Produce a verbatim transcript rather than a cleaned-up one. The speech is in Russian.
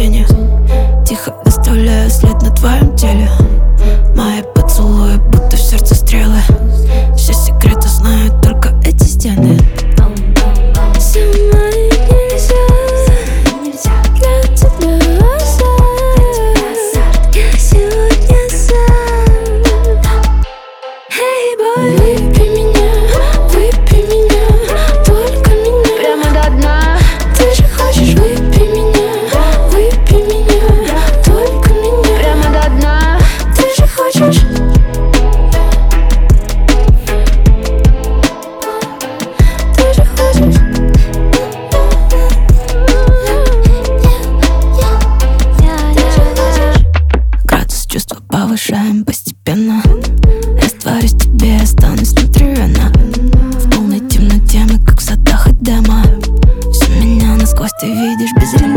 тени. Тихо оставляю след на твоем теле. Мои поцелуи, будто в сердце стрелы. Все секреты знают только эти стены. Со мной нельзя для тебя азарт. Я сегодня сам. Эй, бой, выпей меня, выпей меня, только меня. Прямо до дна. Ты же хочешь, выпей меня, выпей меня, только меня. Прямо до дна. Ты же хочешь. Ты же хочешь. Градус чувства повышаем постепенно. Растворюсь в тебе, останусь внутривенно. В полной темноте мы как в задах Эдема. Все меня насквозь ты видишь без ремня.